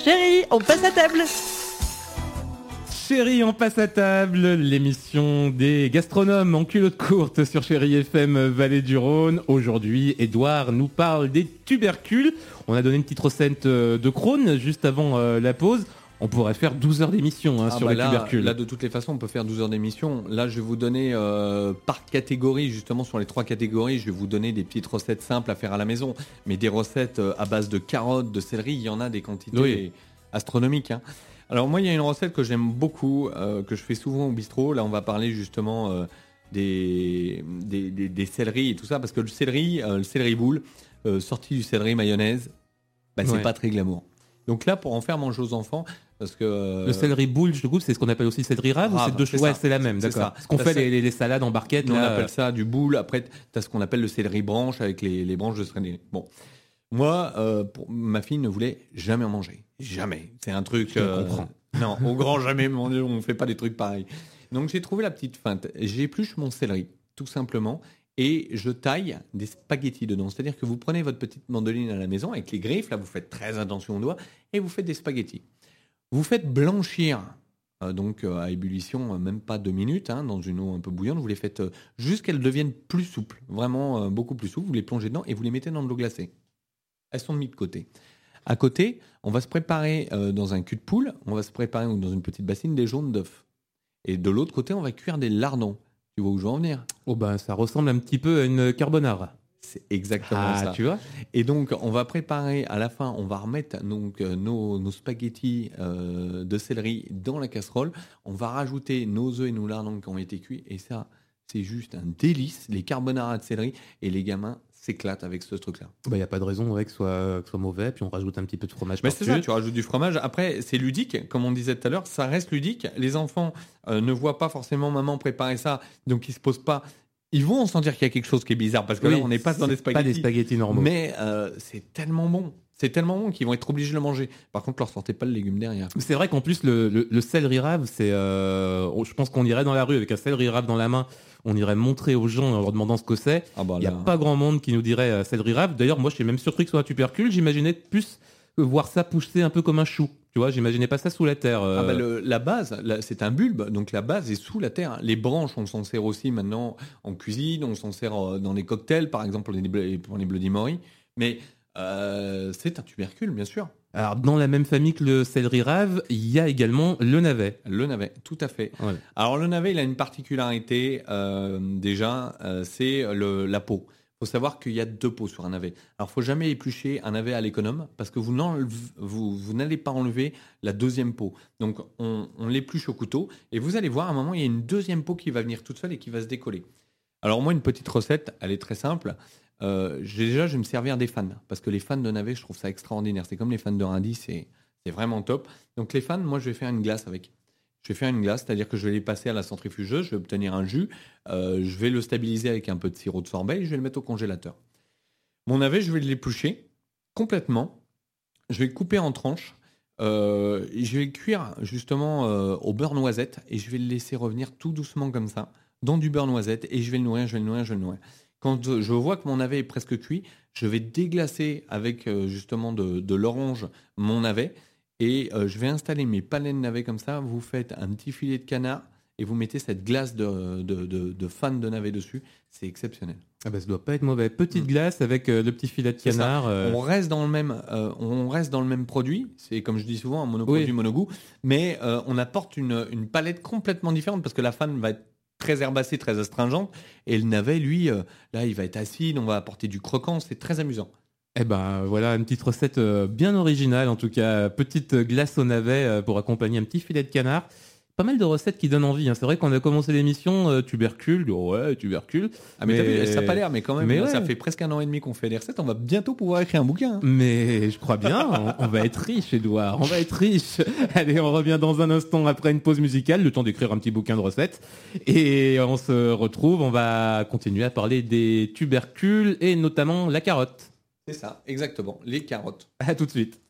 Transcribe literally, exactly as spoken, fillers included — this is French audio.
Chérie, on passe à table. Chérie, on passe à table, l'émission des gastronomes en culotte courte sur Chérie F M Vallée du Rhône. Aujourd'hui, Edouard nous parle des tubercules. On a donné une petite recette de Crohn juste avant euh, la pause. On pourrait faire douze heures d'émission hein, ah sur bah les là, tubercules. Là, de toutes les façons, on peut faire douze heures d'émission. Là, je vais vous donner euh, par catégorie, justement sur les trois catégories, je vais vous donner des petites recettes simples à faire à la maison. Mais des recettes euh, à base de carottes, de céleri, il y en a des quantités oui. astronomiques. Hein. Alors moi, il y a une recette que j'aime beaucoup, euh, que je fais souvent au bistrot. Là, on va parler justement euh, des, des, des, des céleris et tout ça, parce que le céleri, euh, le céleri boule, euh, sorti du céleri mayonnaise, bah, c'est ouais. pas très glamour. Donc là, pour en faire manger aux enfants, parce que euh... le céleri boule, je trouve, c'est ce qu'on appelle aussi céleri rave, rave ou c'est deux choses. Ouais, c'est la même, c'est d'accord. Ça. Ce qu'on fait les, les, les salades en barquette, nous, là, on appelle ça du boule. Après, t'as ce qu'on appelle le céleri branche avec les, les branches de céleri. Bon, moi, euh, pour, ma fille ne voulait jamais en manger, jamais. C'est un truc. Je euh... comprends. Non, au grand jamais. Mon Dieu, on fait pas des trucs pareils. Donc j'ai trouvé la petite feinte. J'épluche mon céleri, tout simplement. Et je taille des spaghettis dedans. C'est-à-dire que vous prenez votre petite mandoline à la maison avec les griffes, là vous faites très attention aux doigts, et vous faites des spaghettis. Vous faites blanchir, euh, donc euh, à ébullition, euh, même pas deux minutes, hein, dans une eau un peu bouillante, vous les faites euh, jusqu'à qu'elles deviennent plus souples, vraiment euh, beaucoup plus souples, vous les plongez dedans et vous les mettez dans de l'eau glacée. Elles sont mises de côté. À côté, on va se préparer euh, dans un cul de poule, on va se préparer dans une petite bassine des jaunes d'œufs. Et de l'autre côté, on va cuire des lardons. Tu vois où je veux en venir ? Oh ben, ça ressemble un petit peu à une carbonara. C'est exactement ah, ça. Tu vois ? Et donc, on va préparer, à la fin, on va remettre donc, euh, nos, nos spaghettis euh, de céleri dans la casserole. On va rajouter nos œufs et nos lardons qui ont été cuits. Et ça, c'est juste un délice. Les carbonara de céleri. Et les gamins s'éclatent avec ce truc-là. Il bah, n'y a pas de raison ouais, que ce soit, que soit mauvais. Puis on rajoute un petit peu de fromage bah, par-dessus. C'est ça, tu rajoutes du fromage. Après, c'est ludique. Comme on disait tout à l'heure, ça reste ludique. Les enfants euh, ne voient pas forcément maman préparer ça. Donc, ils ne se posent pas... Ils vont sentir qu'il y a quelque chose qui est bizarre parce que oui, là, on n'est pas dans des spaghettis. Pas des spaghettis normaux. Mais euh, c'est tellement bon. C'est tellement bon qu'ils vont être obligés de le manger. Par contre, leur sortez pas le légume derrière. C'est vrai qu'en plus, le, le, le céleri rave, c'est, euh, je pense qu'on irait dans la rue avec un céleri rave dans la main. On irait montrer aux gens en leur demandant ce que c'est. Ah bah Il n'y a pas grand monde qui nous dirait euh, céleri rave. D'ailleurs, moi, je suis même surpris que ce soit un tubercule. J'imaginais plus voir ça pousser un peu comme un chou. Tu vois, j'imaginais pas ça sous la terre. Euh... Ah bah le, la base, la, c'est un bulbe, donc la base est sous la terre. Les branches, on s'en sert aussi maintenant en cuisine, on s'en sert dans les cocktails, par exemple pour les, pour les Bloody Mary. Mais euh, c'est un tubercule, bien sûr. Alors, dans la même famille que le céleri rave, il y a également le navet. Le navet, tout à fait. Ouais. Alors, le navet, il a une particularité, euh, déjà, euh, c'est le, la peau. Il faut savoir qu'il y a deux peaux sur un navet. Alors, il ne faut jamais éplucher un navet à l'économe parce que vous, vous, vous n'allez pas enlever la deuxième peau. Donc, on, on l'épluche au couteau et vous allez voir, à un moment, il y a une deuxième peau qui va venir toute seule et qui va se décoller. Alors, moi, une petite recette, elle est très simple. Euh, déjà, je vais me servir des fans parce que les fans de navet, je trouve ça extraordinaire. C'est comme les fans de radis, c'est, c'est vraiment top. Donc, les fans, moi, je vais faire une glace avec. Je vais faire une glace, c'est-à-dire que je vais les passer à la centrifugeuse, je vais obtenir un jus, euh, je vais le stabiliser avec un peu de sirop de sorbet et je vais le mettre au congélateur. Mon navet, je vais l'éplucher complètement, je vais le couper en tranches, euh, et je vais le cuire justement euh, au beurre noisette et je vais le laisser revenir tout doucement comme ça, dans du beurre noisette et je vais le nourrir, je vais le nourrir, je vais le nourrir. Quand je vois que mon navet est presque cuit, je vais déglacer avec euh, justement de, de l'orange mon navet. Et euh, je vais installer mes palais de navet comme ça. Vous faites un petit filet de canard et vous mettez cette glace de, de, de, de fan de navet dessus. C'est exceptionnel. Ah bah, ça doit pas être mauvais. Petite mmh. glace avec euh, le petit filet de canard. Euh... On reste dans le même, euh, on reste dans le même produit. C'est comme je dis souvent un monoproduit, oui. monogoût. Mais euh, on apporte une, une palette complètement différente parce que la fan va être très herbacée, très astringente. Et le navet, lui, euh, là, il va être acide. On va apporter du croquant. C'est très amusant. Eh ben voilà, une petite recette bien originale en tout cas, petite glace au navet pour accompagner un petit filet de canard. Pas mal de recettes qui donnent envie, hein. C'est vrai qu'on a commencé l'émission euh, tubercule, ouais tubercule. Ah mais, mais... t'as vu, ça n'a pas l'air, mais quand même, mais là, ouais. Ça fait presque un an et demi qu'on fait des recettes, on va bientôt pouvoir écrire un bouquin. Hein. Mais je crois bien, on, on va être riche Edouard, on va être riche. Allez, on revient dans un instant après une pause musicale, le temps d'écrire un petit bouquin de recettes. Et on se retrouve, on va continuer à parler des tubercules et notamment la carotte. C'est ça, exactement, les carottes. À tout de suite.